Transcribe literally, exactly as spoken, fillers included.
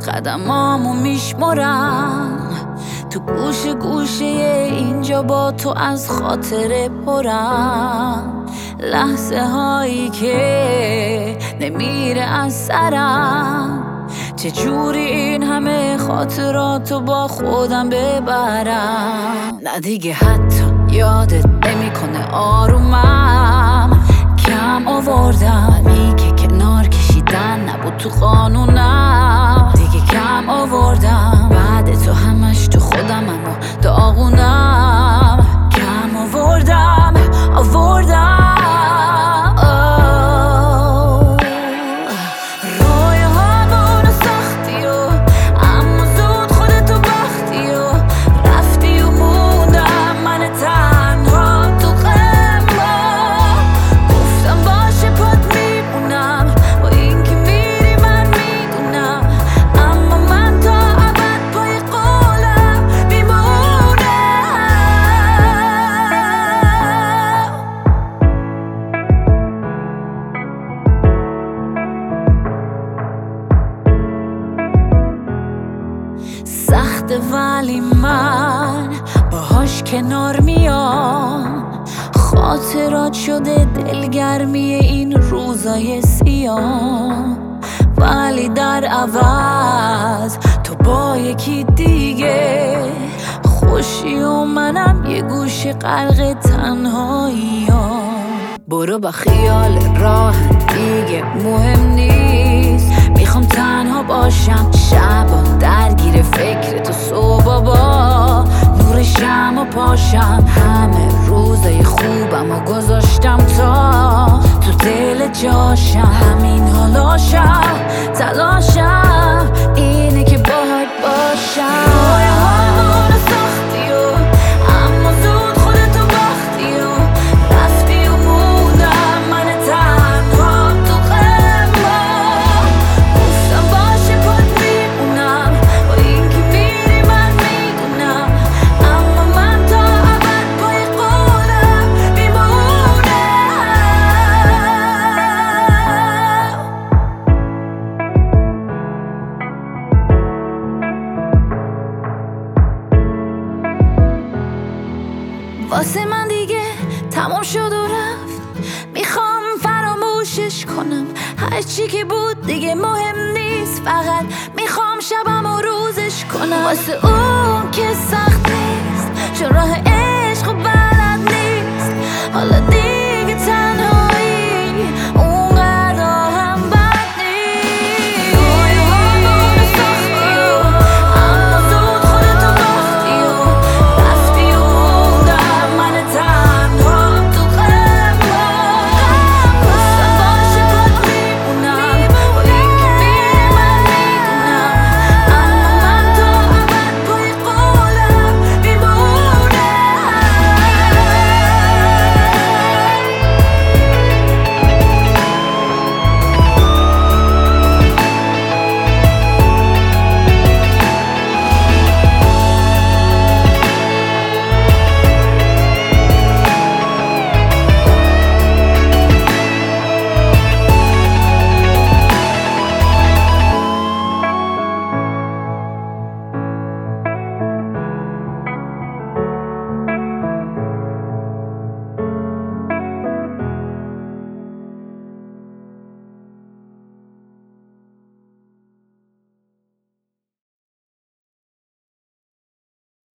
قدمامو میشمرم تو گوش گوشه اینجا با تو از خاطر پرم، لحظه هایی که نمیره از سرم، چجوری این همه خاطراتو با خودم ببرم. نه دیگه حتی یادت نمیکنه آرومم، کم آوردم میگه کنار کشیدن نبود تو قانونم، دیگه کم آوردم بعد تو همش تو خودم اما داغونم، کم آوردم آوردم سخته ولی من باهاش کنار میام، خاطرات شده دلگرمی این روزای سیاه، ولی در عوض تو با یکی دیگه خوشی و منم یه گوشه غرق تنهایی ها. برو با خیال راه دیگه مهم نیست، میخوام تنها باشم شبا درگیر فکر تو، صبح با نور شمع پاشم، همه روزای خوبم و گذاشتم تا تو دل جاشم، همین حالاشم تلاشم اینه که باهات باشم. واسه من دیگه تمام شد و رفت، میخوام فراموشش کنم، هرچی که بود دیگه مهم نیست، فقط میخوام شبم و روزش کنم. واسه اون که سخت نیست چون راه